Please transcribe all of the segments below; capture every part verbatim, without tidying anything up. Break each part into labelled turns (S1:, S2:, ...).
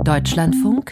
S1: Deutschlandfunk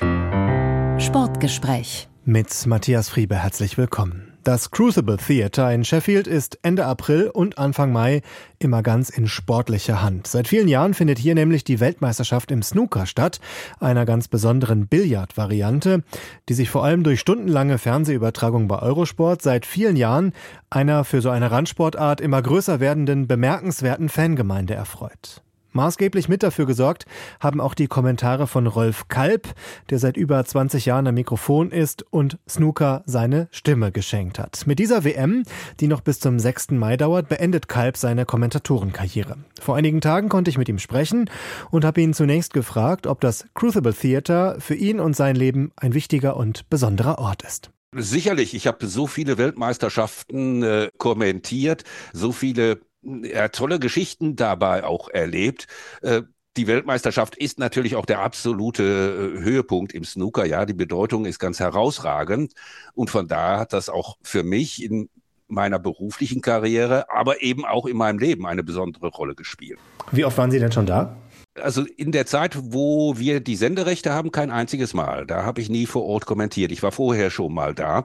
S1: Sportgespräch
S2: mit Matthias Friebe, herzlich willkommen. Das Crucible Theatre in Sheffield ist Ende April und Anfang Mai immer ganz in sportlicher Hand. Seit vielen Jahren findet hier nämlich die Weltmeisterschaft im Snooker statt, einer ganz besonderen Billardvariante, die sich vor allem durch stundenlange Fernsehübertragung bei Eurosport seit vielen Jahren einer für so eine Randsportart immer größer werdenden, bemerkenswerten Fangemeinde erfreut. Maßgeblich mit dafür gesorgt haben auch die Kommentare von Rolf Kalb, der seit über zwanzig Jahren am Mikrofon ist und Snooker seine Stimme geschenkt hat. Mit dieser W M, die noch bis zum sechsten Mai dauert, beendet Kalb seine Kommentatorenkarriere. Vor einigen Tagen konnte ich mit ihm sprechen und habe ihn zunächst gefragt, ob das Crucible Theatre für ihn und sein Leben ein wichtiger und besonderer Ort ist.
S3: Sicherlich, ich habe so viele Weltmeisterschaften äh, kommentiert, so viele ja, tolle Geschichten dabei auch erlebt. Äh, die Weltmeisterschaft ist natürlich auch der absolute äh, Höhepunkt im Snooker. Ja, die Bedeutung ist ganz herausragend. Und von daher hat das auch für mich in meiner beruflichen Karriere, aber eben auch in meinem Leben eine besondere Rolle gespielt.
S2: Wie oft waren Sie denn schon da?
S3: Also in der Zeit, wo wir die Senderechte haben, kein einziges Mal. Da habe ich nie vor Ort kommentiert. Ich war vorher schon mal da.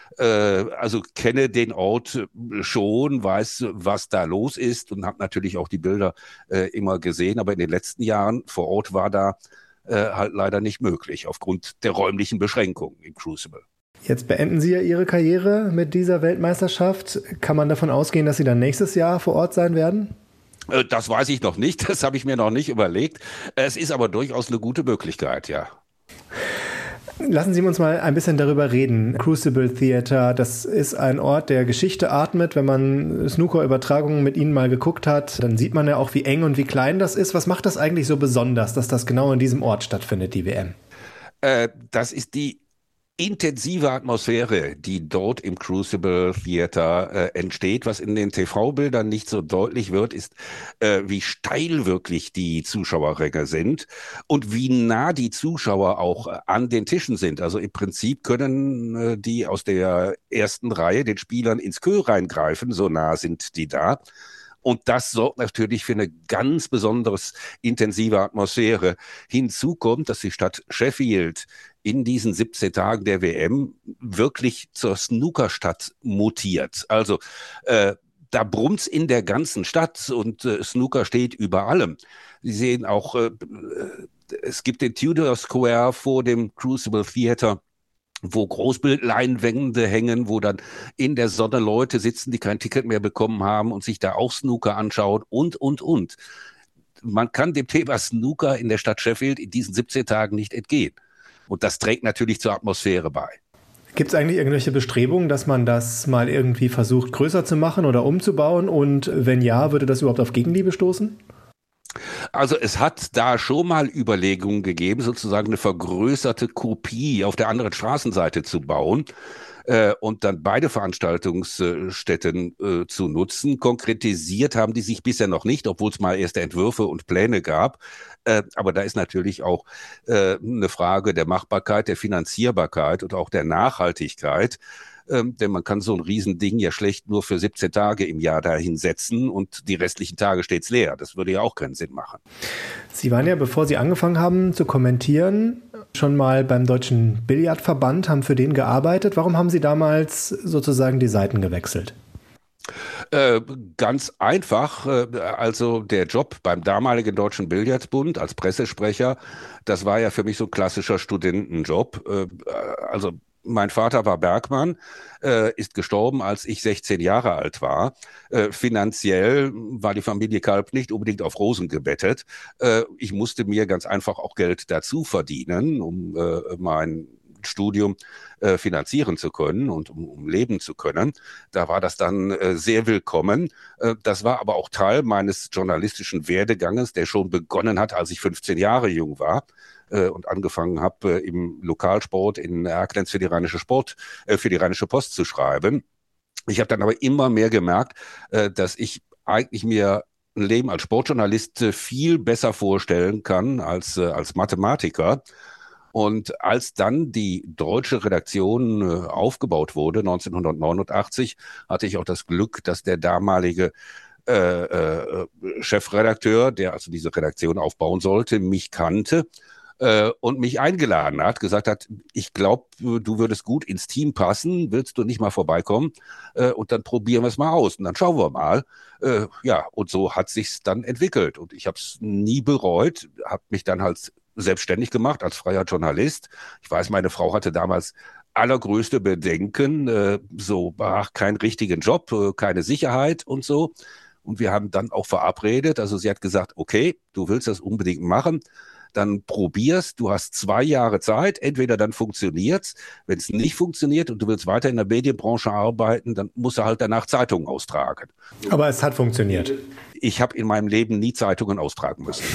S3: Also kenne den Ort schon, weiß, was da los ist und habe natürlich auch die Bilder äh, immer gesehen. Aber in den letzten Jahren vor Ort war da äh, halt leider nicht möglich, aufgrund der räumlichen Beschränkungen im Crucible.
S2: Jetzt beenden Sie ja Ihre Karriere mit dieser Weltmeisterschaft. Kann man davon ausgehen, dass Sie dann nächstes Jahr vor Ort sein werden?
S3: Das weiß ich noch nicht, das habe ich mir noch nicht überlegt. Es ist aber durchaus eine gute Möglichkeit, ja.
S2: Lassen Sie uns mal ein bisschen darüber reden. Crucible Theatre, das ist ein Ort, der Geschichte atmet. Wenn man Snooker-Übertragungen mit Ihnen mal geguckt hat, dann sieht man ja auch, wie eng und wie klein das ist. Was macht das eigentlich so besonders, dass das genau in diesem Ort stattfindet, die W M?
S3: Äh, das ist die intensive Atmosphäre, die dort im Crucible Theatre äh, entsteht. Was in den T V-Bildern nicht so deutlich wird, ist, äh, wie steil wirklich die Zuschauerränge sind und wie nah die Zuschauer auch äh, an den Tischen sind. Also im Prinzip können äh, die aus der ersten Reihe den Spielern ins Queue reingreifen, so nah sind die da. Und das sorgt natürlich für eine ganz besonders intensive Atmosphäre. Hinzu kommt, dass die Stadt Sheffield in diesen siebzehn Tagen der W M wirklich zur Snookerstadt mutiert. Also äh, da brummt's in der ganzen Stadt und äh, Snooker steht über allem. Sie sehen auch, äh, es gibt den Tudor Square vor dem Crucible Theatre, wo Großbildleinwände hängen, wo dann in der Sonne Leute sitzen, die kein Ticket mehr bekommen haben und sich da auch Snooker anschauen und, und, und. Man kann dem Thema Snooker in der Stadt Sheffield in diesen siebzehn Tagen nicht entgehen. Und das trägt natürlich zur Atmosphäre bei.
S2: Gibt es eigentlich irgendwelche Bestrebungen, dass man das mal irgendwie versucht, größer zu machen oder umzubauen? Und wenn ja, würde das überhaupt auf Gegenliebe stoßen?
S3: Also es hat da schon mal Überlegungen gegeben, sozusagen eine vergrößerte Kopie auf der anderen Straßenseite zu bauen äh, und dann beide Veranstaltungsstätten äh, zu nutzen. Konkretisiert haben die sich bisher noch nicht, obwohl es mal erste Entwürfe und Pläne gab. Äh, aber da ist natürlich auch äh, eine Frage der Machbarkeit, der Finanzierbarkeit und auch der Nachhaltigkeit. Ähm, denn man kann so ein Riesending ja schlecht nur für siebzehn Tage im Jahr dahin setzen und die restlichen Tage steht's leer. Das würde ja auch keinen Sinn machen.
S2: Sie waren ja, bevor Sie angefangen haben zu kommentieren, schon mal beim Deutschen Billardverband, haben für den gearbeitet. Warum haben Sie damals sozusagen die Seiten gewechselt?
S3: Äh, ganz einfach, äh, also der Job beim damaligen Deutschen Billardbund als Pressesprecher, das war ja für mich so ein klassischer Studentenjob. Äh, also mein Vater war Bergmann, äh, ist gestorben, als ich sechzehn Jahre alt war. Äh, finanziell war die Familie Kalb nicht unbedingt auf Rosen gebettet. Äh, ich musste mir ganz einfach auch Geld dazu verdienen, um äh, mein Studium äh, finanzieren zu können und um, um leben zu können. Da war das dann äh, sehr willkommen. Äh, das war aber auch Teil meines journalistischen Werdeganges, der schon begonnen hat, als ich fünfzehn Jahre jung war äh, und angefangen habe, äh, im Lokalsport in Erklenz für die Rheinische Sport, äh, für die Rheinische Post zu schreiben. Ich habe dann aber immer mehr gemerkt, äh, dass ich eigentlich mir ein Leben als Sportjournalist äh, viel besser vorstellen kann als, äh, als Mathematiker. Und als dann die deutsche Redaktion äh, aufgebaut wurde, neunzehnhundertneunundachtzig, hatte ich auch das Glück, dass der damalige äh, äh, Chefredakteur, der also diese Redaktion aufbauen sollte, mich kannte äh, und mich eingeladen hat, gesagt hat, ich glaube, du würdest gut ins Team passen, willst du nicht mal vorbeikommen? Äh, und dann probieren wir es mal aus und dann schauen wir mal. Äh, ja, und so hat sich's dann entwickelt und ich habe es nie bereut, habe mich dann halt selbstständig gemacht als freier Journalist. Ich weiß, meine Frau hatte damals allergrößte Bedenken, äh, so, ach, keinen richtigen Job, äh, keine Sicherheit und so. Und wir haben dann auch verabredet, also sie hat gesagt, okay, du willst das unbedingt machen, dann probier's, du hast zwei Jahre Zeit, entweder dann funktioniert's, wenn es nicht funktioniert und du willst weiter in der Medienbranche arbeiten, dann musst du halt danach Zeitungen austragen.
S2: Aber es hat funktioniert.
S3: Ich habe in meinem Leben nie Zeitungen austragen müssen.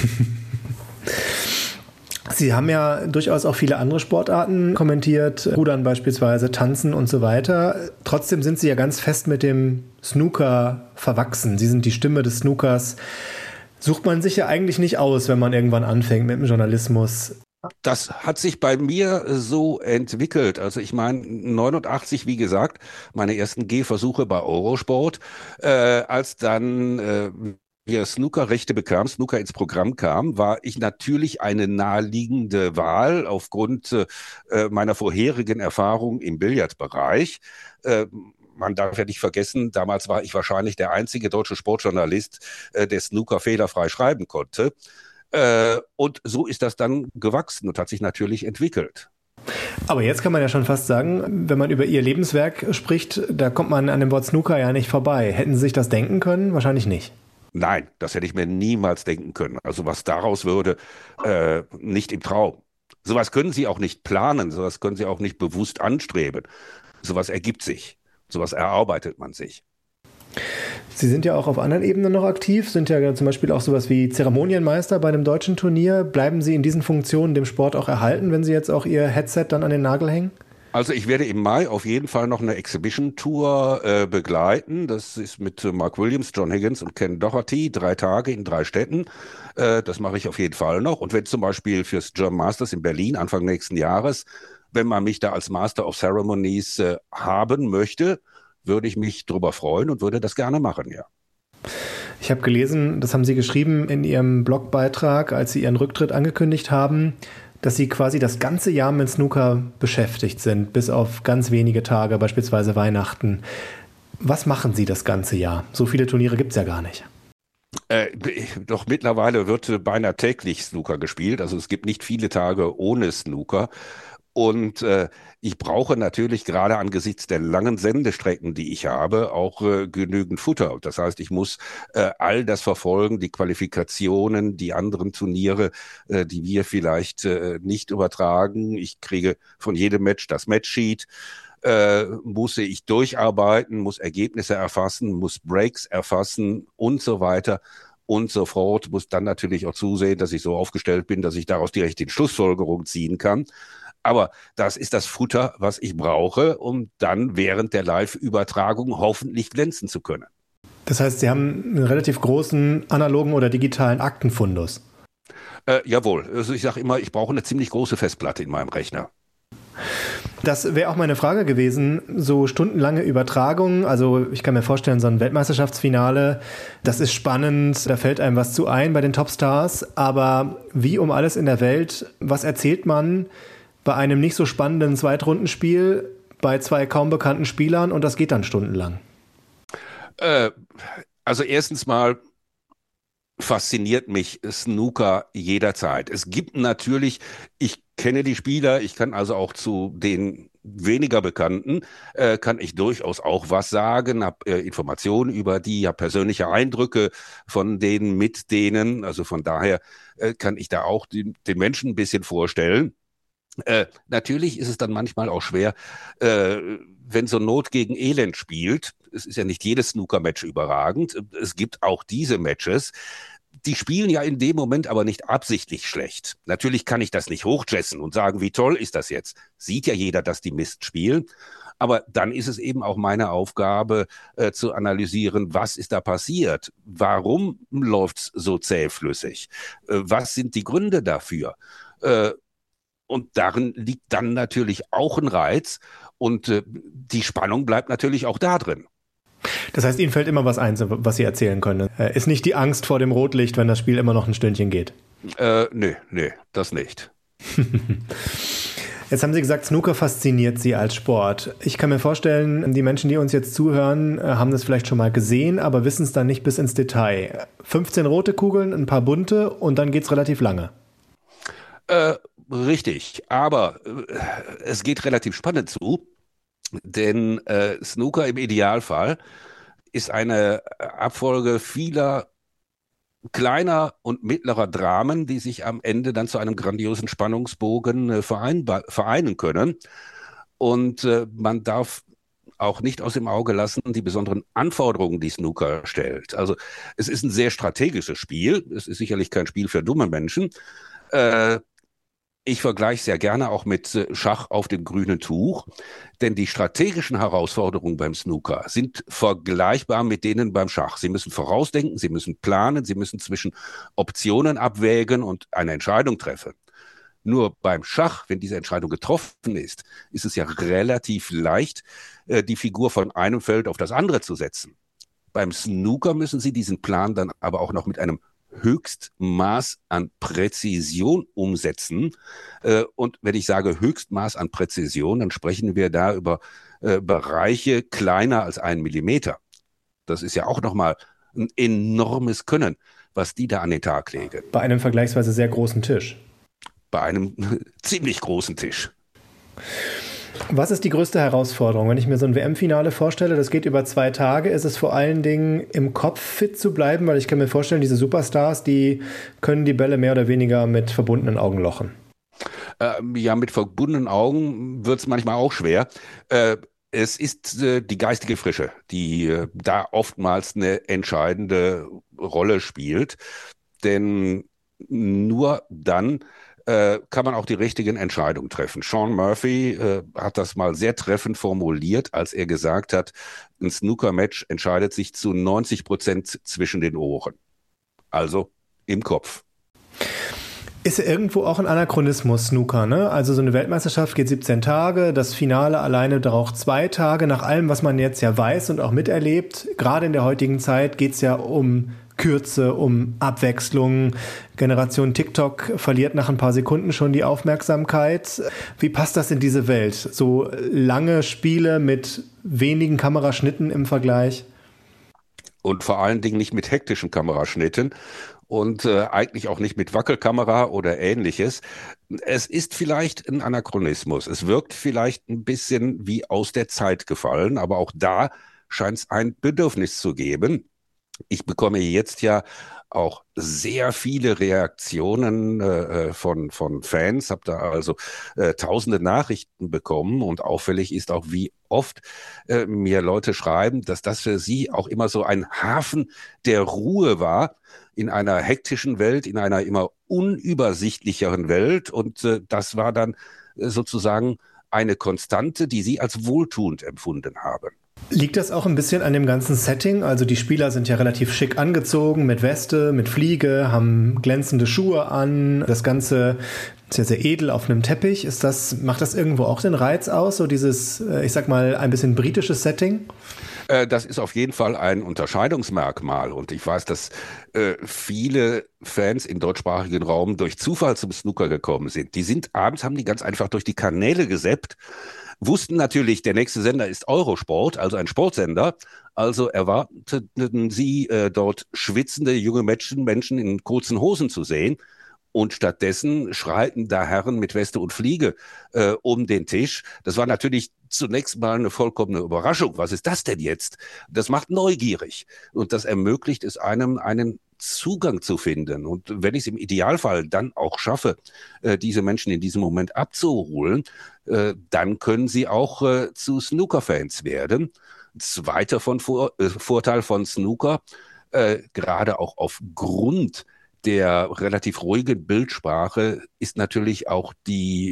S2: Sie haben ja durchaus auch viele andere Sportarten kommentiert, Rudern beispielsweise, Tanzen und so weiter. Trotzdem sind Sie ja ganz fest mit dem Snooker verwachsen. Sie sind die Stimme des Snookers. Sucht man sich ja eigentlich nicht aus, wenn man irgendwann anfängt mit dem Journalismus.
S3: Das hat sich bei mir so entwickelt. Also ich meine, neunundachtzig, wie gesagt, meine ersten Gehversuche bei Eurosport, äh, als dann äh, wir Snooker-Rechte bekam, Snooker ins Programm kam, war ich natürlich eine naheliegende Wahl aufgrund äh, meiner vorherigen Erfahrung im Billardbereich. Äh, Man darf ja nicht vergessen, damals war ich wahrscheinlich der einzige deutsche Sportjournalist, äh, der Snooker fehlerfrei schreiben konnte. Äh, und so ist das dann gewachsen und hat sich natürlich entwickelt.
S2: Aber jetzt kann man ja schon fast sagen, wenn man über Ihr Lebenswerk spricht, da kommt man an dem Wort Snooker ja nicht vorbei. Hätten Sie sich das denken können? Wahrscheinlich nicht.
S3: Nein, das hätte ich mir niemals denken können. Also was daraus würde, äh, nicht im Traum. Sowas können Sie auch nicht planen, sowas können Sie auch nicht bewusst anstreben. Sowas ergibt sich, sowas erarbeitet man sich.
S2: Sie sind ja auch auf anderen Ebenen noch aktiv, sind ja zum Beispiel auch sowas wie Zeremonienmeister bei einem deutschen Turnier. Bleiben Sie in diesen Funktionen dem Sport auch erhalten, wenn Sie jetzt auch Ihr Headset dann an den Nagel hängen?
S3: Also ich werde im Mai auf jeden Fall noch eine Exhibition-Tour äh, begleiten. Das ist mit äh, Mark Williams, John Higgins und Ken Doherty, drei Tage in drei Städten. Äh, das mache ich auf jeden Fall noch. Und wenn zum Beispiel fürs German Masters in Berlin Anfang nächsten Jahres, wenn man mich da als Master of Ceremonies äh, haben möchte, würde ich mich drüber freuen und würde das gerne machen, ja.
S2: Ich habe gelesen, das haben Sie geschrieben in Ihrem Blogbeitrag, als Sie Ihren Rücktritt angekündigt haben, dass Sie quasi das ganze Jahr mit Snooker beschäftigt sind, bis auf ganz wenige Tage, beispielsweise Weihnachten. Was machen Sie das ganze Jahr? So viele Turniere gibt es ja gar nicht.
S3: Äh, doch mittlerweile wird beinahe täglich Snooker gespielt. Also es gibt nicht viele Tage ohne Snooker. Und äh, ich brauche natürlich gerade angesichts der langen Sendestrecken, die ich habe, auch äh, genügend Futter. Das heißt, ich muss äh, all das verfolgen, die Qualifikationen, die anderen Turniere, äh, die wir vielleicht äh, nicht übertragen. Ich kriege von jedem Match das Matchsheet, äh, muss ich durcharbeiten, muss Ergebnisse erfassen, muss Breaks erfassen und so weiter. Und so fort, muss dann natürlich auch zusehen, dass ich so aufgestellt bin, dass ich daraus die richtigen Schlussfolgerungen ziehen kann. Aber das ist das Futter, was ich brauche, um dann während der Live-Übertragung hoffentlich glänzen zu können.
S2: Das heißt, Sie haben einen relativ großen analogen oder digitalen Aktenfundus.
S3: Äh, jawohl, also ich sage immer, ich brauche eine ziemlich große Festplatte in meinem Rechner.
S2: Das wäre auch meine Frage gewesen, so stundenlange Übertragungen, also ich kann mir vorstellen, so ein Weltmeisterschaftsfinale, das ist spannend, da fällt einem was zu ein bei den Topstars, aber wie um alles in der Welt, was erzählt man bei einem nicht so spannenden Zweitrundenspiel bei zwei kaum bekannten Spielern und das geht dann stundenlang?
S3: Äh, also erstens mal fasziniert mich Snooker jederzeit. Es gibt natürlich, ich kenne die Spieler, ich kann also auch zu den weniger Bekannten, äh, kann ich durchaus auch was sagen, habe äh, Informationen über die, habe persönliche Eindrücke von denen, mit denen, also von daher äh, kann ich da auch die, den Menschen ein bisschen vorstellen. Äh, natürlich ist es dann manchmal auch schwer, äh, wenn so Not gegen Elend spielt. Es ist ja nicht jedes Snooker-Match überragend. Es gibt auch diese Matches. Die spielen ja in dem Moment aber nicht absichtlich schlecht. Natürlich kann ich das nicht hochjessen und sagen, wie toll ist das jetzt. Sieht ja jeder, dass die Mist spielen. Aber dann ist es eben auch meine Aufgabe, äh, zu analysieren, was ist da passiert? Warum läuft's so zähflüssig? Äh, was sind die Gründe dafür? Äh, Und darin liegt dann natürlich auch ein Reiz und äh, die Spannung bleibt natürlich auch da drin.
S2: Das heißt, Ihnen fällt immer was ein, was Sie erzählen können. Äh, ist nicht die Angst vor dem Rotlicht, wenn das Spiel immer noch ein Stündchen geht?
S3: Äh, nee, nee, das nicht.
S2: Jetzt haben Sie gesagt, Snooker fasziniert Sie als Sport. Ich kann mir vorstellen, die Menschen, die uns jetzt zuhören, haben das vielleicht schon mal gesehen, aber wissen es dann nicht bis ins Detail. fünfzehn rote Kugeln, ein paar bunte und dann geht es relativ lange.
S3: Äh, richtig, aber äh, es geht relativ spannend zu, denn äh, Snooker im Idealfall ist eine Abfolge vieler kleiner und mittlerer Dramen, die sich am Ende dann zu einem grandiosen Spannungsbogen äh, vereinbar, vereinen können. Und äh, man darf auch nicht aus dem Auge lassen die besonderen Anforderungen, die Snooker stellt. Also es ist ein sehr strategisches Spiel. Es ist sicherlich kein Spiel für dumme Menschen. Äh, Ich vergleiche sehr gerne auch mit äh, Schach auf dem grünen Tuch, denn die strategischen Herausforderungen beim Snooker sind vergleichbar mit denen beim Schach. Sie müssen vorausdenken, Sie müssen planen, Sie müssen zwischen Optionen abwägen und eine Entscheidung treffen. Nur beim Schach, wenn diese Entscheidung getroffen ist, ist es ja relativ leicht, äh, die Figur von einem Feld auf das andere zu setzen. Beim Snooker müssen Sie diesen Plan dann aber auch noch mit einem Höchstmaß an Präzision umsetzen. Äh, und wenn ich sage Höchstmaß an Präzision, dann sprechen wir da über äh, Bereiche kleiner als einen Millimeter. Das ist ja auch nochmal ein enormes Können, was die da an den Tag legen.
S2: Bei einem vergleichsweise sehr großen Tisch.
S3: Bei einem ziemlich großen Tisch.
S2: Was ist die größte Herausforderung? Wenn ich mir so ein W M-Finale vorstelle, das geht über zwei Tage, ist es vor allen Dingen im Kopf fit zu bleiben, weil ich kann mir vorstellen, diese Superstars, die können die Bälle mehr oder weniger mit verbundenen Augen lochen.
S3: Ähm, ja, mit verbundenen Augen wird es manchmal auch schwer. Äh, es ist äh, die geistige Frische, die äh, da oftmals eine entscheidende Rolle spielt. Denn nur dann äh, kann man auch die richtigen Entscheidungen treffen. Sean Murphy äh, hat das mal sehr treffend formuliert, als er gesagt hat, ein Snooker-Match entscheidet sich zu neunzig Prozent zwischen den Ohren. Also im Kopf.
S2: Ist ja irgendwo auch ein Anachronismus, Snooker, ne? Also so eine Weltmeisterschaft geht siebzehn Tage, das Finale alleine braucht zwei Tage. Nach allem, was man jetzt ja weiß und auch miterlebt, gerade in der heutigen Zeit geht es ja um Kürze, um Abwechslung. Generation TikTok verliert nach ein paar Sekunden schon die Aufmerksamkeit. Wie passt das in diese Welt? So lange Spiele mit wenigen Kameraschnitten im Vergleich?
S3: Und vor allen Dingen nicht mit hektischen Kameraschnitten und äh, eigentlich auch nicht mit Wackelkamera oder ähnliches. Es ist vielleicht ein Anachronismus. Es wirkt vielleicht ein bisschen wie aus der Zeit gefallen, aber auch da scheint es ein Bedürfnis zu geben. Ich bekomme jetzt ja auch sehr viele Reaktionen äh, von, von Fans, habe da also äh, tausende Nachrichten bekommen und auffällig ist auch, wie oft äh, mir Leute schreiben, dass das für sie auch immer so ein Hafen der Ruhe war in einer hektischen Welt, in einer immer unübersichtlicheren Welt und äh, das war dann äh, sozusagen eine Konstante, die sie als wohltuend empfunden haben.
S2: Liegt das auch ein bisschen an dem ganzen Setting? Also die Spieler sind ja relativ schick angezogen, mit Weste, mit Fliege, haben glänzende Schuhe an. Das Ganze ist ja sehr edel auf einem Teppich. Ist das, macht das irgendwo auch den Reiz aus, so dieses, ich sag mal, ein bisschen britisches Setting?
S3: Das ist auf jeden Fall ein Unterscheidungsmerkmal und ich weiß, dass äh, viele Fans im deutschsprachigen Raum durch Zufall zum Snooker gekommen sind. Die sind abends, haben die ganz einfach durch die Kanäle gesappt, wussten natürlich, der nächste Sender ist Eurosport, also ein Sportsender, also erwarteten sie äh, dort schwitzende junge Menschen, Menschen in kurzen Hosen zu sehen. Und stattdessen schreiten da Herren mit Weste und Fliege äh, um den Tisch. Das war natürlich zunächst mal eine vollkommene Überraschung. Was ist das denn jetzt? Das macht neugierig und das ermöglicht es einem, einen Zugang zu finden. Und wenn ich es im Idealfall dann auch schaffe, äh, diese Menschen in diesem Moment abzuholen, äh, dann können sie auch äh, zu Snooker-Fans werden. Zweiter von Vor- äh, Vorteil von Snooker, äh, gerade auch aufgrund der relativ ruhigen Bildsprache ist natürlich auch die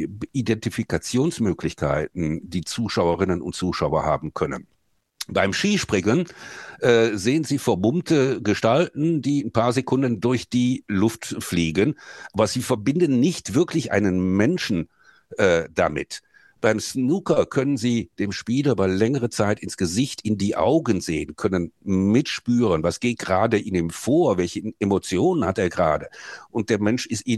S3: Identifikationsmöglichkeiten, die Zuschauerinnen und Zuschauer haben können. Beim Skispringen äh, sehen Sie vermummte Gestalten, die ein paar Sekunden durch die Luft fliegen, aber sie verbinden nicht wirklich einen Menschen äh, damit. Beim Snooker können Sie dem Spieler über längere Zeit ins Gesicht, in die Augen sehen, können mitspüren, was geht gerade in ihm vor, welche Emotionen hat er gerade. Und der Mensch ist Ihnen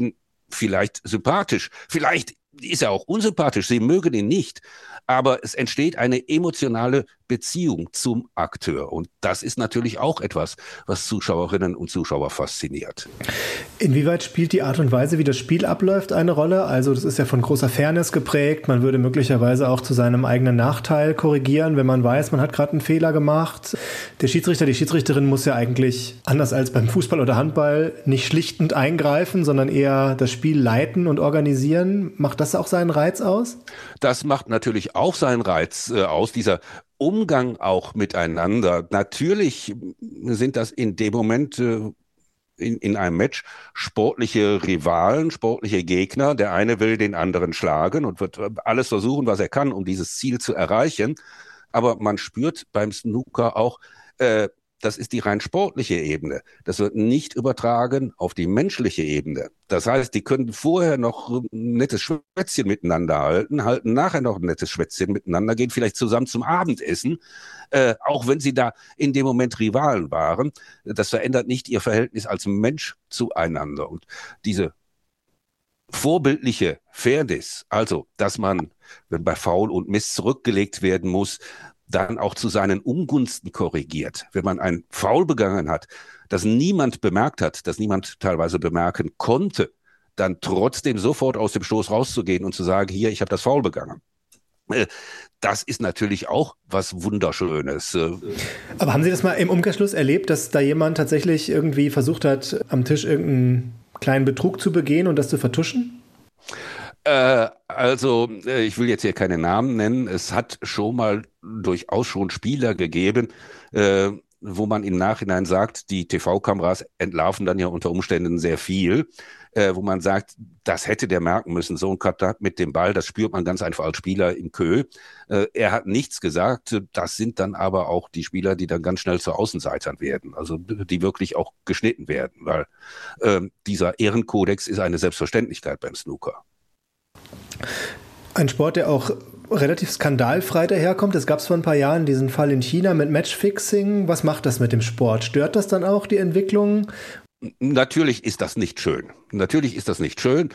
S3: vielleicht sympathisch, vielleicht ist er auch unsympathisch, sie mögen ihn nicht, aber es entsteht eine emotionale Beziehung zum Akteur und das ist natürlich auch etwas, was Zuschauerinnen und Zuschauer fasziniert.
S2: Inwieweit spielt die Art und Weise, wie das Spiel abläuft, eine Rolle? Also das ist ja von großer Fairness geprägt, man würde möglicherweise auch zu seinem eigenen Nachteil korrigieren, wenn man weiß, man hat gerade einen Fehler gemacht. Der Schiedsrichter, die Schiedsrichterin muss ja eigentlich, anders als beim Fußball oder Handball, nicht schlichtend eingreifen, sondern eher das Spiel leiten und organisieren. Macht das auch seinen Reiz aus?
S3: Das macht natürlich auch seinen Reiz äh, aus, dieser Umgang auch miteinander. Natürlich sind das in dem Moment äh, in, in einem Match sportliche Rivalen, sportliche Gegner. Der eine will den anderen schlagen und wird alles versuchen, was er kann, um dieses Ziel zu erreichen. Aber man spürt beim Snooker auch, äh, das ist die rein sportliche Ebene. Das wird nicht übertragen auf die menschliche Ebene. Das heißt, die können vorher noch ein nettes Schwätzchen miteinander halten, halten nachher noch ein nettes Schwätzchen miteinander, gehen vielleicht zusammen zum Abendessen, äh, auch wenn sie da in dem Moment Rivalen waren. Das verändert nicht ihr Verhältnis als Mensch zueinander. Und diese vorbildliche Fairness, also dass man, wenn bei Foul und Miss zurückgelegt werden muss, dann auch zu seinen Ungunsten korrigiert. Wenn man ein Foul begangen hat, das niemand bemerkt hat, das niemand teilweise bemerken konnte, dann trotzdem sofort aus dem Stoß rauszugehen und zu sagen, hier, ich habe das Foul begangen. Das ist natürlich auch was Wunderschönes.
S2: Aber haben Sie das mal im Umkehrschluss erlebt, dass da jemand tatsächlich irgendwie versucht hat, am Tisch irgendeinen kleinen Betrug zu begehen und das zu vertuschen?
S3: Äh, also, äh, ich will jetzt hier keine Namen nennen. Es hat schon mal durchaus schon Spieler gegeben, äh, wo man im Nachhinein sagt, die T V-Kameras entlarven dann ja unter Umständen sehr viel, äh, wo man sagt, das hätte der merken müssen. So ein Kontakt mit dem Ball, das spürt man ganz einfach als Spieler im Kö. Äh, er hat nichts gesagt. Das sind dann aber auch die Spieler, die dann ganz schnell zu Außenseitern werden, also die wirklich auch geschnitten werden, weil äh, dieser Ehrenkodex ist eine Selbstverständlichkeit beim Snooker.
S2: Ein Sport, der auch relativ skandalfrei daherkommt. Es gab vor ein paar Jahren diesen Fall in China mit Matchfixing. Was macht das mit dem Sport? Stört das dann auch die Entwicklung?
S3: Natürlich ist das nicht schön. Natürlich ist das nicht schön.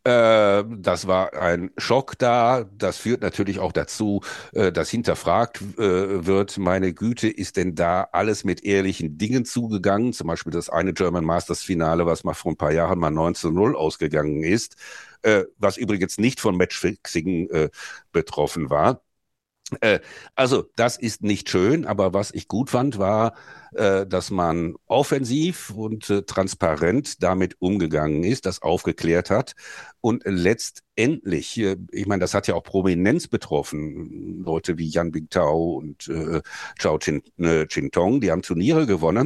S3: Äh, das war ein Schock da. Das führt natürlich auch dazu, äh, dass hinterfragt äh, wird, meine Güte, ist denn da alles mit ehrlichen Dingen zugegangen? Zum Beispiel das eine German Masters Finale, was mal vor ein paar Jahren mal neun zu null ausgegangen ist, äh, was übrigens nicht von Matchfixing äh, betroffen war. Äh, also das ist nicht schön, aber was ich gut fand, war, äh, dass man offensiv und äh, transparent damit umgegangen ist, das aufgeklärt hat und letztendlich, äh, ich meine, das hat ja auch Prominenz betroffen, Leute wie Yan Bingtao und äh, Zhao Qin, äh, Qintong, die haben Turniere gewonnen.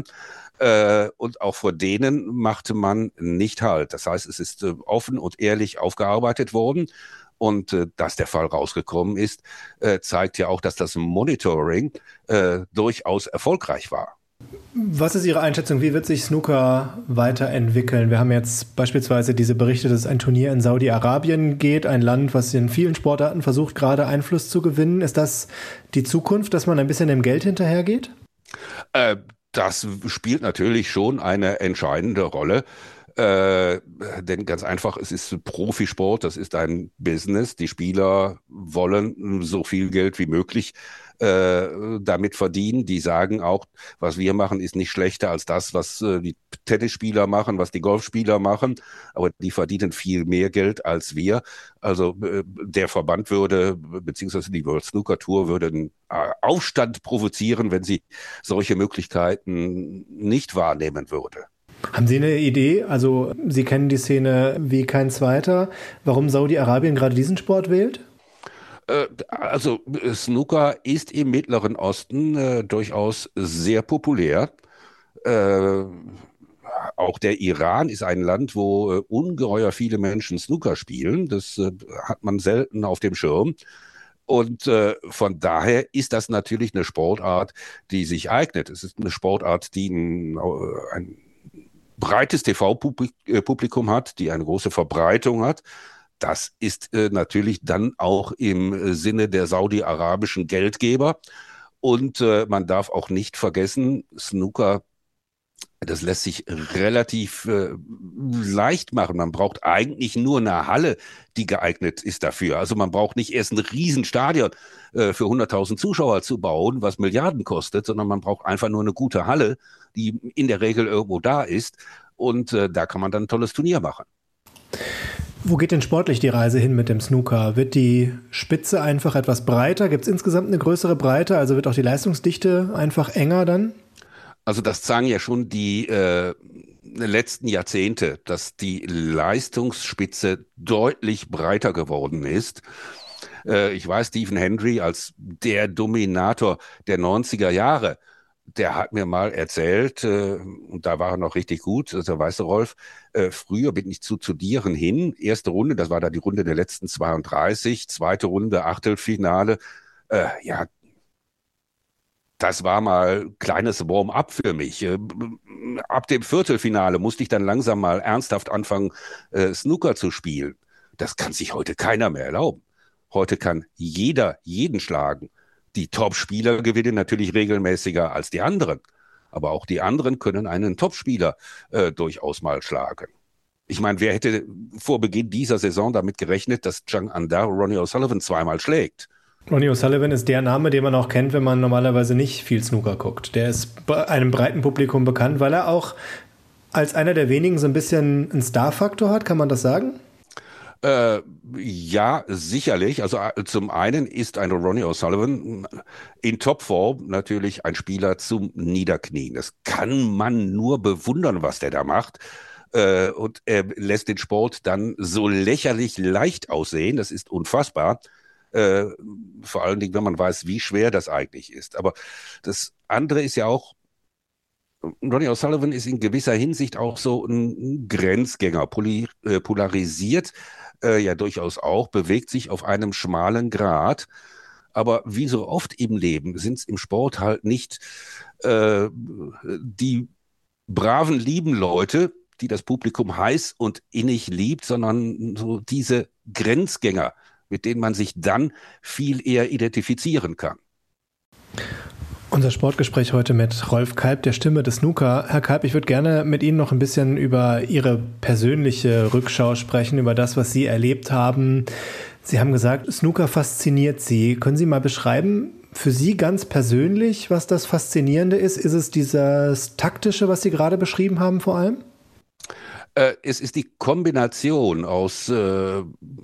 S3: Äh, und auch vor denen machte man nicht Halt. Das heißt, es ist äh, offen und ehrlich aufgearbeitet worden. Und äh, dass der Fall rausgekommen ist, äh, zeigt ja auch, dass das Monitoring äh, durchaus erfolgreich war.
S2: Was ist Ihre Einschätzung? Wie wird sich Snooker weiterentwickeln? Wir haben jetzt beispielsweise diese Berichte, dass es ein Turnier in Saudi-Arabien geht, ein Land, was in vielen Sportarten versucht, gerade Einfluss zu gewinnen. Ist das die Zukunft, dass man ein bisschen dem Geld hinterhergeht?
S3: Äh, das spielt natürlich schon eine entscheidende Rolle. Äh, denn ganz einfach, es ist Profisport, das ist ein Business. Die Spieler wollen so viel Geld wie möglich äh, damit verdienen. Die sagen auch, was wir machen, ist nicht schlechter als das, was äh, die Tennisspieler machen, was die Golfspieler machen. Aber die verdienen viel mehr Geld als wir. Also äh, der Verband würde, beziehungsweise die World Snooker Tour würde einen äh, Aufstand provozieren, wenn sie solche Möglichkeiten nicht wahrnehmen würde.
S2: Haben Sie eine Idee? Also Sie kennen die Szene wie kein zweiter. Warum Saudi-Arabien gerade diesen Sport wählt?
S3: Äh, Also Snooker ist im Mittleren Osten äh, durchaus sehr populär. Äh, auch der Iran ist ein Land, wo äh, ungeheuer viele Menschen Snooker spielen. Das äh, hat man selten auf dem Schirm. Und äh, von daher ist das natürlich eine Sportart, die sich eignet. Es ist eine Sportart, die ein, ein breites T V-Publikum hat, die eine große Verbreitung hat. Das ist äh, natürlich dann auch im Sinne der saudi-arabischen Geldgeber. Und äh, man darf auch nicht vergessen, Snooker Das lässt sich relativ äh, leicht machen. Man braucht eigentlich nur eine Halle, die geeignet ist dafür. Also man braucht nicht erst ein Riesenstadion äh, für hunderttausend Zuschauer zu bauen, was Milliarden kostet, sondern man braucht einfach nur eine gute Halle, die in der Regel irgendwo da ist. Und äh, da kann man dann ein tolles Turnier machen.
S2: Wo geht denn sportlich die Reise hin mit dem Snooker? Wird die Spitze einfach etwas breiter? Gibt es insgesamt eine größere Breite? Also wird auch die Leistungsdichte einfach enger dann?
S3: Also das sagen ja schon die äh, letzten Jahrzehnte, dass die Leistungsspitze deutlich breiter geworden ist. Äh, ich weiß, Stephen Hendry als der Dominator der neunziger Jahre, der hat mir mal erzählt, äh, und da war er noch richtig gut, also weißt du, Rolf, äh, früher bin ich zu Turnieren hin, erste Runde, das war da die Runde der letzten zweiunddreißig, zweite Runde, Achtelfinale, äh, ja, das war mal kleines Warm-up für mich. Äh, Ab dem Viertelfinale musste ich dann langsam mal ernsthaft anfangen, äh, Snooker zu spielen. Das kann sich heute keiner mehr erlauben. Heute kann jeder jeden schlagen. Die Top-Spieler gewinnen natürlich regelmäßiger als die anderen. Aber auch die anderen können einen Top-Spieler äh, durchaus mal schlagen. Ich meine, wer hätte vor Beginn dieser Saison damit gerechnet, dass Zhang Anda Ronnie O'Sullivan zweimal schlägt?
S2: Ronnie O'Sullivan ist der Name, den man auch kennt, wenn man normalerweise nicht viel Snooker guckt. Der ist bei einem breiten Publikum bekannt, weil er auch als einer der wenigen so ein bisschen einen Star-Faktor hat, kann man das sagen?
S3: Äh, ja, sicherlich. Also äh, zum einen ist ein Ronnie O'Sullivan in Topform natürlich ein Spieler zum Niederknien. Das kann man nur bewundern, was der da macht. Äh, und er lässt den Sport dann so lächerlich leicht aussehen. Das ist unfassbar. Äh, vor allen Dingen, wenn man weiß, wie schwer das eigentlich ist. Aber das andere ist ja auch, Ronnie O'Sullivan ist in gewisser Hinsicht auch so ein Grenzgänger, poli, äh, polarisiert äh, ja durchaus auch, bewegt sich auf einem schmalen Grat. Aber wie so oft im Leben sind es im Sport halt nicht äh, die braven, lieben Leute, die das Publikum heiß und innig liebt, sondern so diese Grenzgänger, mit denen man sich dann viel eher identifizieren kann.
S2: Unser Sportgespräch heute mit Rolf Kalb, der Stimme des Snooker. Herr Kalb, ich würde gerne mit Ihnen noch ein bisschen über Ihre persönliche Rückschau sprechen, über das, was Sie erlebt haben. Sie haben gesagt, Snooker fasziniert Sie. Können Sie mal beschreiben, für Sie ganz persönlich, was das Faszinierende ist? Ist es dieses Taktische, was Sie gerade beschrieben haben vor allem?
S3: Äh, es ist die Kombination aus äh,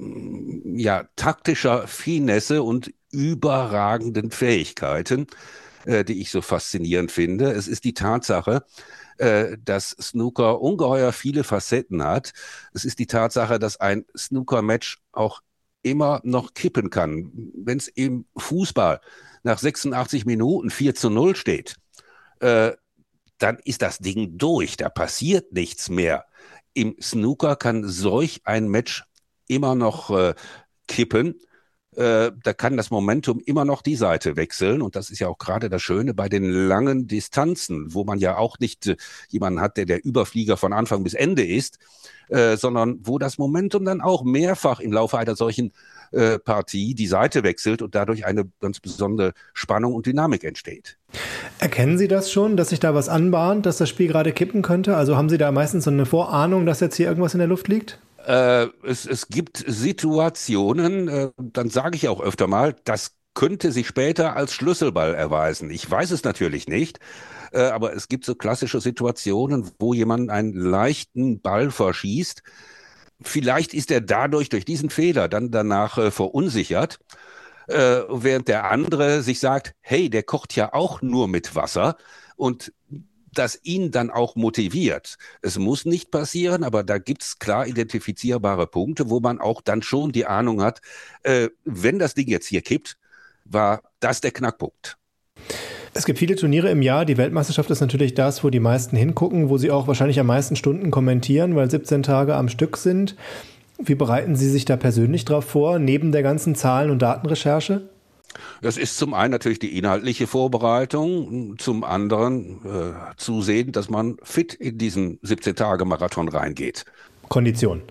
S3: ja, taktischer Finesse und überragenden Fähigkeiten, äh, die ich so faszinierend finde. Es ist die Tatsache, äh, dass Snooker ungeheuer viele Facetten hat. Es ist die Tatsache, dass ein Snooker-Match auch immer noch kippen kann. Wenn es im Fußball nach sechsundachtzig Minuten vier zu null steht, äh, dann ist das Ding durch. Da passiert nichts mehr. Im Snooker kann solch ein Match immer noch äh, kippen. Äh, da kann das Momentum immer noch die Seite wechseln. Und das ist ja auch gerade das Schöne bei den langen Distanzen, wo man ja auch nicht äh, jemanden hat, der der Überflieger von Anfang bis Ende ist, äh, sondern wo das Momentum dann auch mehrfach im Laufe einer solchen äh, Partie die Seite wechselt und dadurch eine ganz besondere Spannung und Dynamik entsteht.
S2: Erkennen Sie das schon, dass sich da was anbahnt, dass das Spiel gerade kippen könnte? Also haben Sie da meistens so eine Vorahnung, dass jetzt hier irgendwas in der Luft liegt?
S3: Äh, es, es gibt Situationen, äh, dann sage ich auch öfter mal, das könnte sich später als Schlüsselball erweisen. Ich weiß es natürlich nicht, äh, aber es gibt so klassische Situationen, wo jemand einen leichten Ball verschießt. Vielleicht ist er dadurch, durch diesen Fehler, dann danach äh, verunsichert, äh, während der andere sich sagt, hey, der kocht ja auch nur mit Wasser und das ihn dann auch motiviert. Es muss nicht passieren, aber da gibt's klar identifizierbare Punkte, wo man auch dann schon die Ahnung hat, äh, wenn das Ding jetzt hier kippt, war das der Knackpunkt.
S2: Es gibt viele Turniere im Jahr. Die Weltmeisterschaft ist natürlich das, wo die meisten hingucken, wo sie auch wahrscheinlich am meisten Stunden kommentieren, weil siebzehn Tage am Stück sind. Wie bereiten Sie sich da persönlich drauf vor, neben der ganzen Zahlen- und Datenrecherche?
S3: Das ist zum einen natürlich die inhaltliche Vorbereitung, zum anderen äh, zusehen, dass man fit in diesen siebzehn-Tage-Marathon reingeht.
S2: Kondition.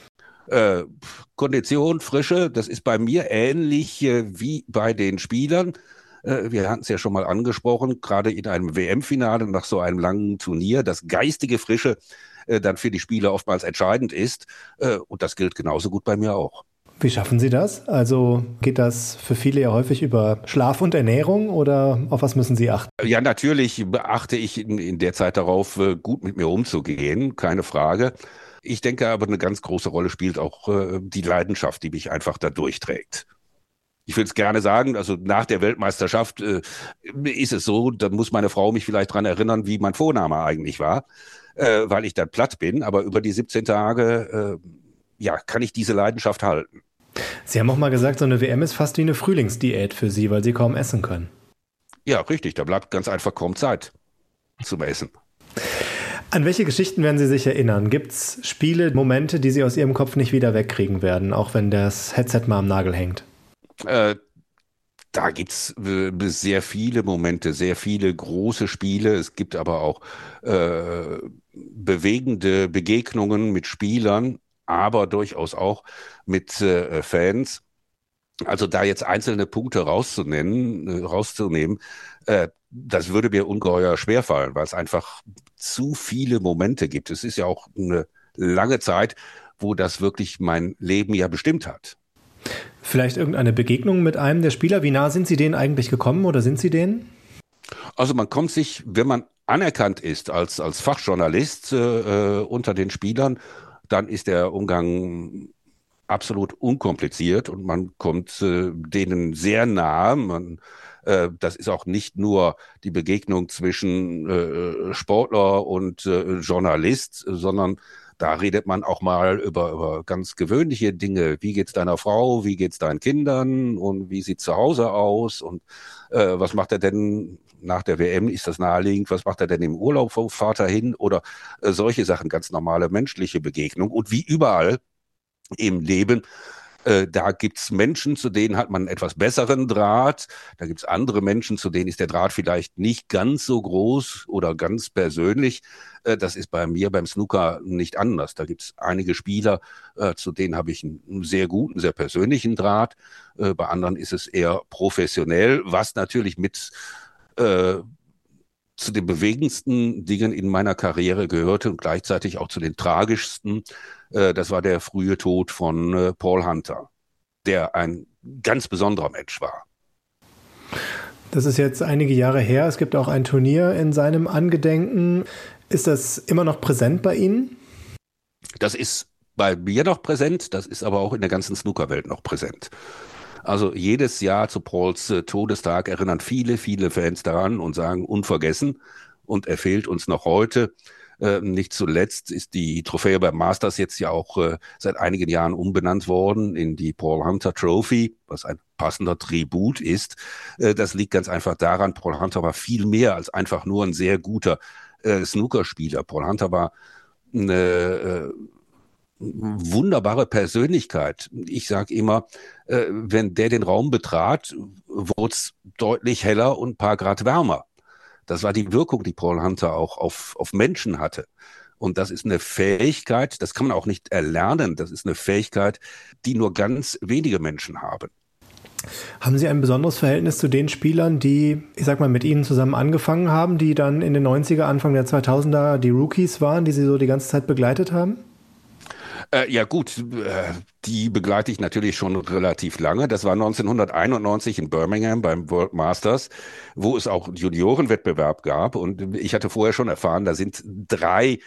S3: Äh, Kondition, Frische, das ist bei mir ähnlich äh, wie bei den Spielern. Äh, wir hatten es ja schon mal angesprochen, gerade in einem W M-Finale nach so einem langen Turnier, dass geistige Frische äh, dann für die Spieler oftmals entscheidend ist. Äh, und das gilt genauso gut bei mir auch.
S2: Wie schaffen Sie das? Also geht das für viele ja häufig über Schlaf und Ernährung oder auf was müssen Sie achten?
S3: Ja, natürlich beachte ich in, in der Zeit darauf, äh, gut mit mir umzugehen, keine Frage. Ich denke aber, eine ganz große Rolle spielt auch äh, die Leidenschaft, die mich einfach da durchträgt. Ich will es gerne sagen, also nach der Weltmeisterschaft äh, ist es so, da muss meine Frau mich vielleicht dran erinnern, wie mein Vorname eigentlich war, äh, weil ich dann platt bin. Aber über die siebzehn Tage, äh, ja, kann ich diese Leidenschaft halten.
S2: Sie haben auch mal gesagt, so eine W M ist fast wie eine Frühlingsdiät für Sie, weil Sie kaum essen können.
S3: Ja, richtig, da bleibt ganz einfach kaum Zeit zum Essen.
S2: An welche Geschichten werden Sie sich erinnern? Gibt es Spiele, Momente, die Sie aus Ihrem Kopf nicht wieder wegkriegen werden, auch wenn das Headset mal am Nagel hängt?
S3: Äh, Da gibt's äh, sehr viele Momente, sehr viele große Spiele. Es gibt aber auch äh, bewegende Begegnungen mit Spielern, aber durchaus auch mit äh, Fans. Also da jetzt einzelne Punkte rauszunennen, äh, rauszunehmen, äh, das würde mir ungeheuer schwerfallen, weil es einfach zu viele Momente gibt. Es ist ja auch eine lange Zeit, wo das wirklich mein Leben ja bestimmt hat.
S2: Vielleicht irgendeine Begegnung mit einem der Spieler? Wie nah sind Sie denen eigentlich gekommen oder sind Sie denen?
S3: Also man kommt sich, wenn man anerkannt ist als, als Fachjournalist äh, unter den Spielern, dann ist der Umgang absolut unkompliziert und man kommt äh, denen sehr nahe. Man, äh, das ist auch nicht nur die Begegnung zwischen äh, Sportler und äh, Journalist, sondern da redet man auch mal über, über ganz gewöhnliche Dinge. Wie geht's deiner Frau? Wie geht's deinen Kindern? Und wie sieht's zu Hause aus? Und äh, was macht er denn nach der W M? Ist das naheliegend? Was macht er denn im Urlaub, wo fahrt er hin? Oder äh, solche Sachen, ganz normale menschliche Begegnung. Und wie überall im Leben, äh, da gibt's Menschen, zu denen hat man einen etwas besseren Draht. Da gibt's andere Menschen, zu denen ist der Draht vielleicht nicht ganz so groß oder ganz persönlich. Äh, das ist bei mir beim Snooker nicht anders. Da gibt's einige Spieler, äh, zu denen habe ich einen sehr guten, sehr persönlichen Draht. Äh, bei anderen ist es eher professionell, was natürlich mit äh, zu den bewegendsten Dingen in meiner Karriere gehörte und gleichzeitig auch zu den tragischsten. Äh, das war der frühe Tod von äh, Paul Hunter, der ein ganz besonderer Mensch war.
S2: Das ist jetzt einige Jahre her. Es gibt auch ein Turnier in seinem Angedenken. Ist das immer noch präsent bei Ihnen?
S3: Das ist bei mir noch präsent, das ist aber auch in der ganzen Snookerwelt noch präsent. Also jedes Jahr zu Pauls äh, Todestag erinnern viele, viele Fans daran und sagen unvergessen. Und er fehlt uns noch heute. Äh, nicht zuletzt ist die Trophäe beim Masters jetzt ja auch äh, seit einigen Jahren umbenannt worden in die Paul Hunter Trophy, was ein passender Tribut ist. Äh, das liegt ganz einfach daran, Paul Hunter war viel mehr als einfach nur ein sehr guter äh, Snookerspieler. Paul Hunter war eine äh, wunderbare Persönlichkeit. Ich sage immer, äh, wenn der den Raum betrat, wurde es deutlich heller und ein paar Grad wärmer. Das war die Wirkung, die Paul Hunter auch auf, auf Menschen hatte. Und das ist eine Fähigkeit, das kann man auch nicht erlernen, das ist eine Fähigkeit, die nur ganz wenige Menschen haben.
S2: Haben Sie ein besonderes Verhältnis zu den Spielern, die, ich sag mal, mit Ihnen zusammen angefangen haben, die dann in den neunziger, Anfang der zweitausender die Rookies waren, die Sie so die ganze Zeit begleitet haben?
S3: Äh, ja gut, äh, die begleite ich natürlich schon relativ lange. Das war neunzehnhunderteinundneunzig in Birmingham beim World Masters, wo es auch einen Juniorenwettbewerb gab. Und ich hatte vorher schon erfahren, da sind drei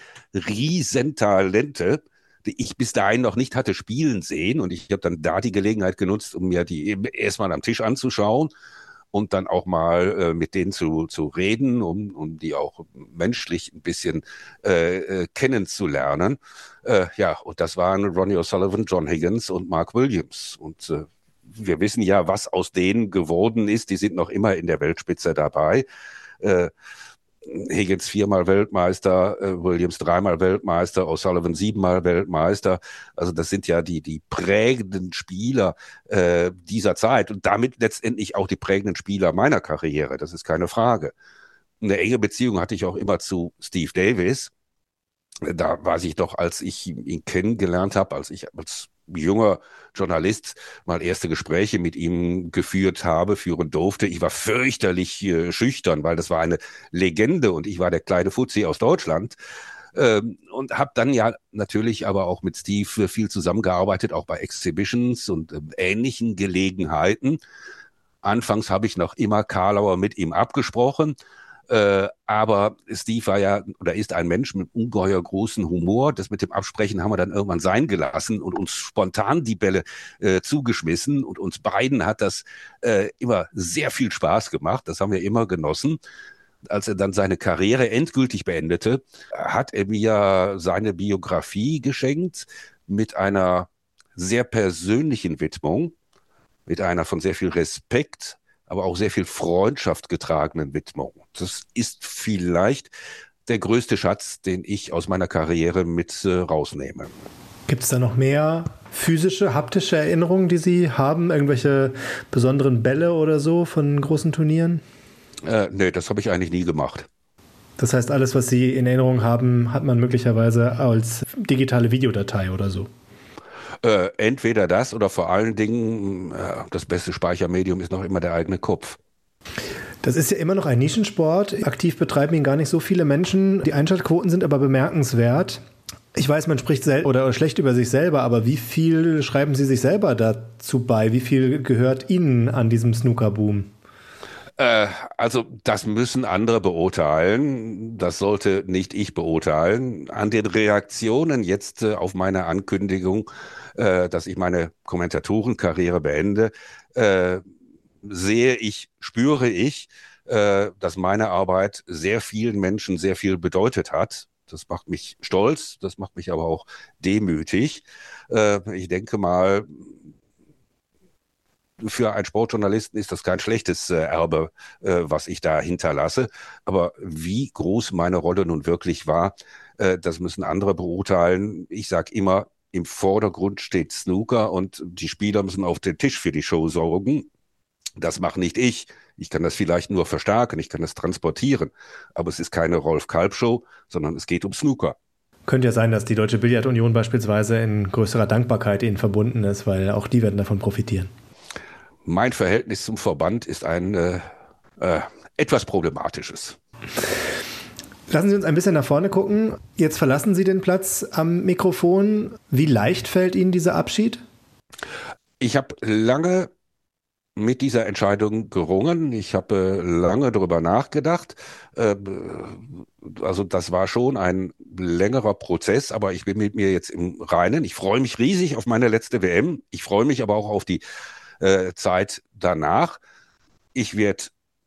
S3: Riesentalente, die ich bis dahin noch nicht hatte spielen sehen. Und ich habe dann da die Gelegenheit genutzt, um mir die eben erstmal am Tisch anzuschauen und dann auch mal äh, mit denen zu, zu reden, um, um die auch menschlich ein bisschen äh, äh, kennenzulernen. Äh, ja, und das waren Ronnie O'Sullivan, John Higgins und Mark Williams. Und äh, wir wissen ja, was aus denen geworden ist. Die sind noch immer in der Weltspitze dabei. Äh, Higgins viermal Weltmeister, äh, Williams dreimal Weltmeister, O'Sullivan siebenmal Weltmeister. Also das sind ja die, die prägenden Spieler äh, dieser Zeit und damit letztendlich auch die prägenden Spieler meiner Karriere. Das ist keine Frage. Eine enge Beziehung hatte ich auch immer zu Steve Davis. Da weiß ich doch, als ich ihn kennengelernt habe, als ich als junger Journalist mal erste Gespräche mit ihm geführt habe, führen durfte. Ich war fürchterlich äh, schüchtern, weil das war eine Legende und ich war der kleine Fuzzi aus Deutschland. Ähm, und habe dann ja natürlich aber auch mit Steve viel zusammengearbeitet, auch bei Exhibitions und ähm, ähnlichen Gelegenheiten. Anfangs habe ich noch immer Karlauer mit ihm abgesprochen. Äh, aber Steve war ja oder ist ein Mensch mit ungeheuer großen Humor. Das mit dem Absprechen haben wir dann irgendwann sein gelassen und uns spontan die Bälle äh, zugeschmissen. Und uns beiden hat das äh, immer sehr viel Spaß gemacht. Das haben wir immer genossen. Als er dann seine Karriere endgültig beendete, hat er mir seine Biografie geschenkt mit einer sehr persönlichen Widmung, mit einer von sehr viel Respekt, aber auch sehr viel Freundschaft getragenen Widmung. Das ist vielleicht der größte Schatz, den ich aus meiner Karriere mit äh, rausnehme.
S2: Gibt es da noch mehr physische, haptische Erinnerungen, die Sie haben? Irgendwelche besonderen Bälle oder so von großen Turnieren?
S3: Äh, nee, das habe ich eigentlich nie gemacht.
S2: Das heißt, alles, was Sie in Erinnerung haben, hat man möglicherweise als digitale Videodatei oder so?
S3: Äh, entweder das oder vor allen Dingen, äh, das beste Speichermedium ist noch immer der eigene Kopf.
S2: Das ist ja immer noch ein Nischensport. Aktiv betreiben ihn gar nicht so viele Menschen. Die Einschaltquoten sind aber bemerkenswert. Ich weiß, man spricht sel- oder, oder schlecht über sich selber, aber wie viel schreiben Sie sich selber dazu bei? Wie viel gehört Ihnen an diesem Snookerboom?
S3: Äh, also das müssen andere beurteilen. Das sollte nicht ich beurteilen. An den Reaktionen jetzt äh, auf meine Ankündigung, äh, dass ich meine Kommentatorenkarriere beende, äh, sehe ich, spüre ich, äh, dass meine Arbeit sehr vielen Menschen sehr viel bedeutet hat. Das macht mich stolz, das macht mich aber auch demütig. Äh, ich denke mal, für einen Sportjournalisten ist das kein schlechtes äh, Erbe, äh, was ich da hinterlasse. Aber wie groß meine Rolle nun wirklich war, äh, das müssen andere beurteilen. Ich sage immer, im Vordergrund steht Snooker und die Spieler müssen auf den Tisch für die Show sorgen. Das mache nicht ich. Ich kann das vielleicht nur verstärken, ich kann das transportieren. Aber es ist keine Rolf-Kalb-Show, sondern es geht um Snooker.
S2: Könnte ja sein, dass die Deutsche Billardunion beispielsweise in größerer Dankbarkeit Ihnen verbunden ist, weil auch die werden davon profitieren.
S3: Mein Verhältnis zum Verband ist ein äh, äh, etwas problematisches.
S2: Lassen Sie uns ein bisschen nach vorne gucken. Jetzt verlassen Sie den Platz am Mikrofon. Wie leicht fällt Ihnen dieser Abschied?
S3: Ich habe lange mit dieser Entscheidung gerungen. Ich habe äh, lange darüber nachgedacht. Äh, also das war schon ein längerer Prozess, aber ich bin mit mir jetzt im Reinen. Ich freue mich riesig auf meine letzte W M. Ich freue mich aber auch auf die äh, Zeit danach. Ich werde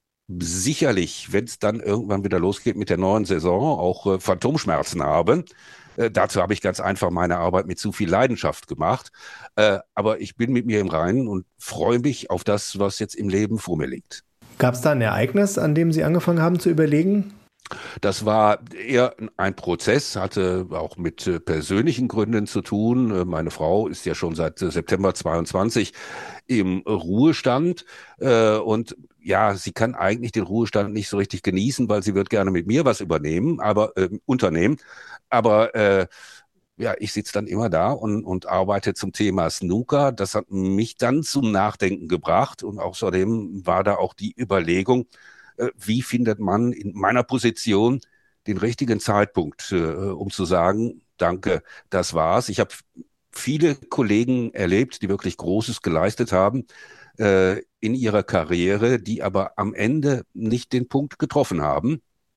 S3: sicherlich, wenn es dann irgendwann wieder losgeht mit der neuen Saison, auch äh, Phantomschmerzen haben. Äh, dazu habe ich ganz einfach meine Arbeit mit zu viel Leidenschaft gemacht. Äh, aber ich bin mit mir im Reinen und freue mich auf das, was jetzt im Leben vor mir liegt.
S2: Gab es da ein Ereignis, an dem Sie angefangen haben zu überlegen?
S3: Das war eher ein Prozess, hatte auch mit äh, persönlichen Gründen zu tun. Äh, Meine Frau ist ja schon seit äh, September zweiundzwanzig im Ruhestand äh, und ja, sie kann eigentlich den Ruhestand nicht so richtig genießen, weil sie wird gerne mit mir was übernehmen, aber äh, unternehmen. Aber äh, ja, ich sitze dann immer da und, und arbeite zum Thema Snooker. Das hat mich dann zum Nachdenken gebracht und außerdem war da auch die Überlegung, äh, wie findet man in meiner Position den richtigen Zeitpunkt, äh, um zu sagen, danke, das war's. Ich habe viele Kollegen erlebt, die wirklich Großes geleistet haben äh, in ihrer Karriere, die aber am Ende nicht den Punkt getroffen haben.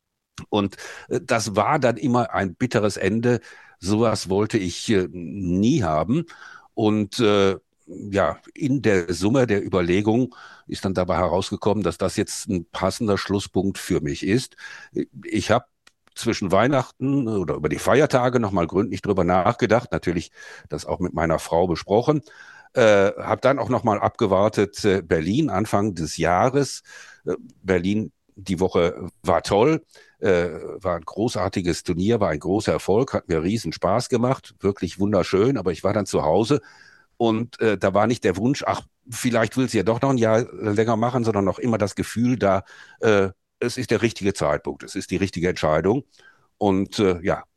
S3: Und äh, das war dann immer ein bitteres Ende. Sowas wollte ich äh, nie haben. Und äh, ja, in der Summe der Überlegung ist dann dabei herausgekommen, dass das jetzt ein passender Schlusspunkt für mich ist. Ich habe zwischen Weihnachten oder über die Feiertage nochmal gründlich drüber nachgedacht, natürlich das auch mit meiner Frau besprochen, äh, habe dann auch nochmal abgewartet, äh, Berlin Anfang des Jahres. Äh, Berlin, die Woche war toll, äh, war ein großartiges Turnier, war ein großer Erfolg, hat mir riesen Spaß gemacht, wirklich wunderschön, aber ich war dann zu Hause und äh, da war nicht der Wunsch, ach, vielleicht will sie ja doch noch ein Jahr länger machen, sondern noch immer das Gefühl da, äh, es ist der richtige Zeitpunkt, es ist die richtige Entscheidung. Und äh, ja,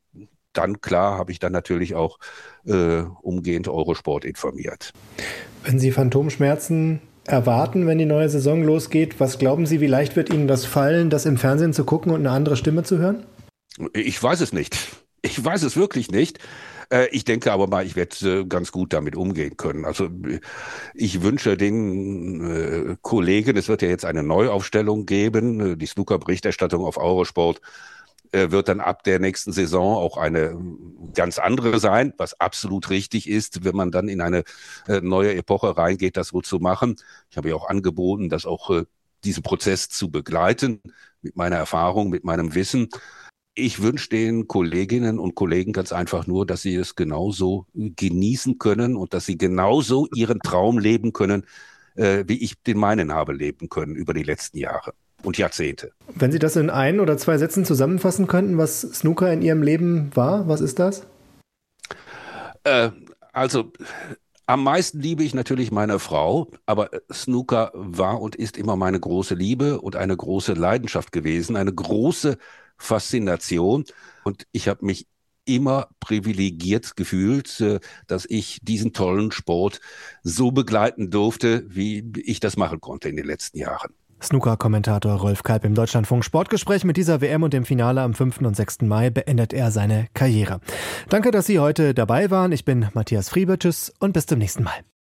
S3: dann, klar, habe ich dann natürlich auch äh, umgehend Eurosport informiert.
S2: Wenn Sie Phantomschmerzen erwarten, wenn die neue Saison losgeht, was glauben Sie, wie leicht wird Ihnen das fallen, das im Fernsehen zu gucken und eine andere Stimme zu hören?
S3: Ich weiß es nicht. Ich weiß es wirklich nicht. Äh, Ich denke aber mal, ich werde äh, ganz gut damit umgehen können. Also äh, ich wünsche den äh, Kollegen, es wird ja jetzt eine Neuaufstellung geben. Äh, Die Snooker-Berichterstattung auf Eurosport äh, wird dann ab der nächsten Saison auch eine ganz andere sein, was absolut richtig ist, wenn man dann in eine äh, neue Epoche reingeht, das so zu machen. Ich habe ja auch angeboten, das auch äh, diesen Prozess zu begleiten mit meiner Erfahrung, mit meinem Wissen. Ich wünsche den Kolleginnen und Kollegen ganz einfach nur, dass sie es genauso genießen können und dass sie genauso ihren Traum leben können, äh, wie ich den meinen habe leben können über die letzten Jahre und Jahrzehnte.
S2: Wenn Sie das in ein oder zwei Sätzen zusammenfassen könnten, was Snooker in Ihrem Leben war, was ist das?
S3: Äh, also am meisten liebe ich natürlich meine Frau, aber Snooker war und ist immer meine große Liebe und eine große Leidenschaft gewesen, eine große Faszination. Und ich habe mich immer privilegiert gefühlt, äh, dass ich diesen tollen Sport so begleiten durfte, wie ich das machen konnte in den letzten Jahren.
S2: Snooker-Kommentator Rolf Kalb im Deutschlandfunk Sportgespräch. Mit dieser W M und dem Finale am fünften und sechsten Mai beendet er seine Karriere. Danke, dass Sie heute dabei waren. Ich bin Matthias Friebe. Tschüss und bis zum nächsten Mal.